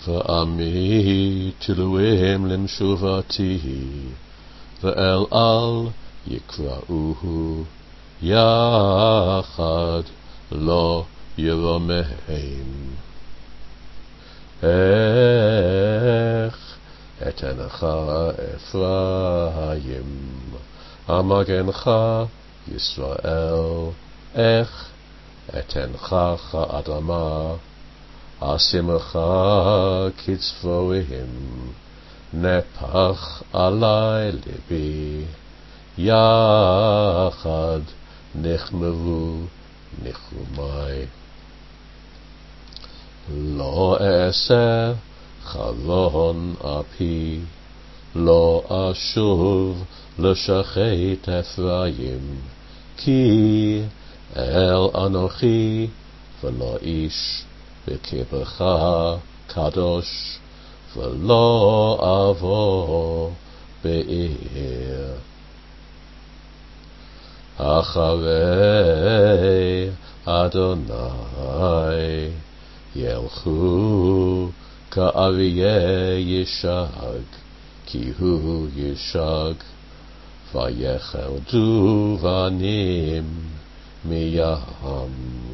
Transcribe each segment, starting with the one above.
ועמי תלויים למשובתי, ואל על יקראוהו יחד לא ירומם. איך אתנך אפרים, המגנך ישראל, איך אתנך אדמה, אשימך כצפורים, נפח עלי ליבי, יחד נחמרו נחומי. לא אעשה חלון אפי, לא אשוב לשחט אפרים, כי אל אנוכי ולא איש בקברך קדוש, ולא אבוא בעיר. אחרי אדוני ילכו כאריה ישג, כי הוא ישג, ויחרדו בנים מים.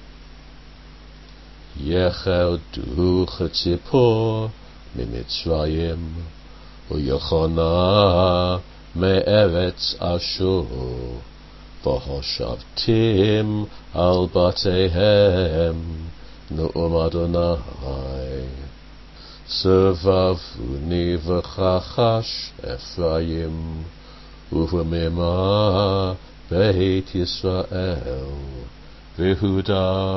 יחרדו כציפור ממצרים, ויחונה מארץ אשור, והושבתם על בתיהם, נאום אדוני. סבבוני וכחש אפרים, ובממה בית ישראל, ויהודה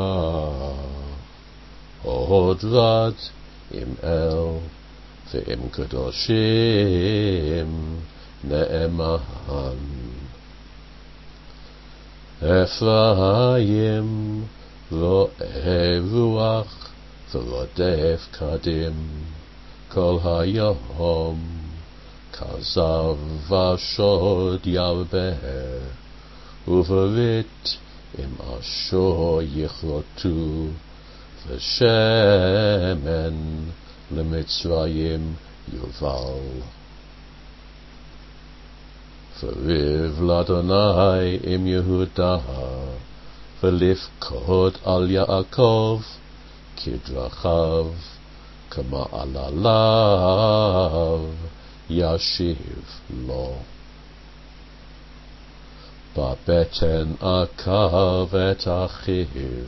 עוד רד עם אל, ועם קדושים נאמן. אפרים רואה רוח ורודף קדים, כל היום כזב ושוד ירבה, וברית עם אשור יכרתו, ושמן למצרים יובל. וריב לאדוני עם יהודה, ולבכות על יעקב כדרכיו, כמעלליו ישיב לו. בבטן עקב את אחיו,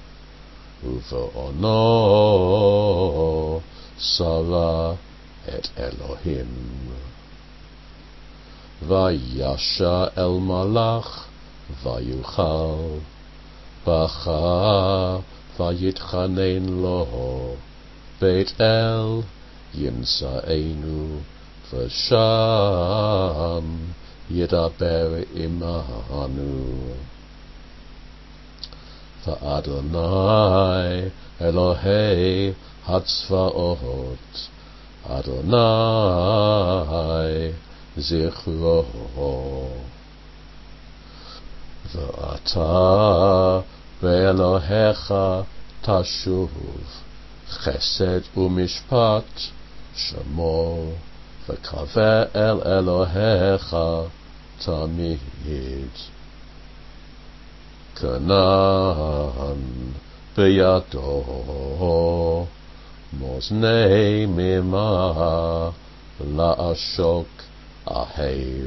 ובעונו שרה את אלוהים. וישע אל מלאך ויוכל, בכה ויתחנן לו, בית אל ימצאנו, ושם ידבר עמנו. ואדוני אלוהי הצבאות, אדוני זכרו. ואתה ואלוהיך תשוב, חסד ומשפט שמור, וקווה אל אלוהיך תמיד. כנען בידו, מאזני מימה לעשוק אהב.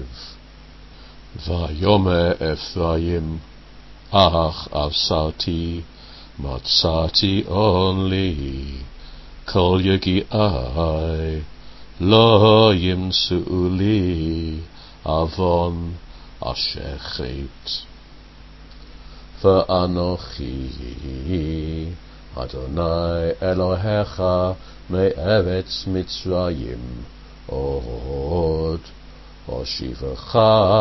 ויאמר אפרים, אך אבסרתי, מצאתי אונלי, כל יגיעי לא ימצאו לי עוון אשר חטא. ואנוכי אדוני אלוהיך מארץ מצרים עוד, הושיבך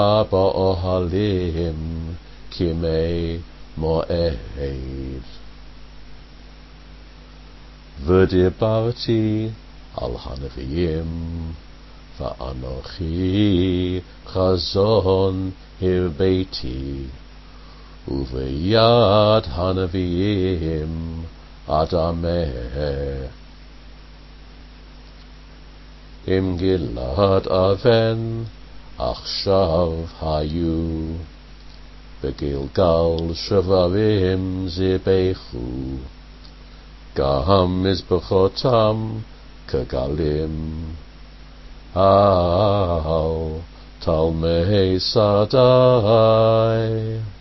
באוהלים כימי מועד. ודיברתי על הנביאים, ואנוכי חזון הרביתי, וביד הנביאים אדמה. Im Gilad Aven Achshav Hayu Begilgal Shavavim Zibechu Gam Mizbechotam Kagalim Al Talmei Sadai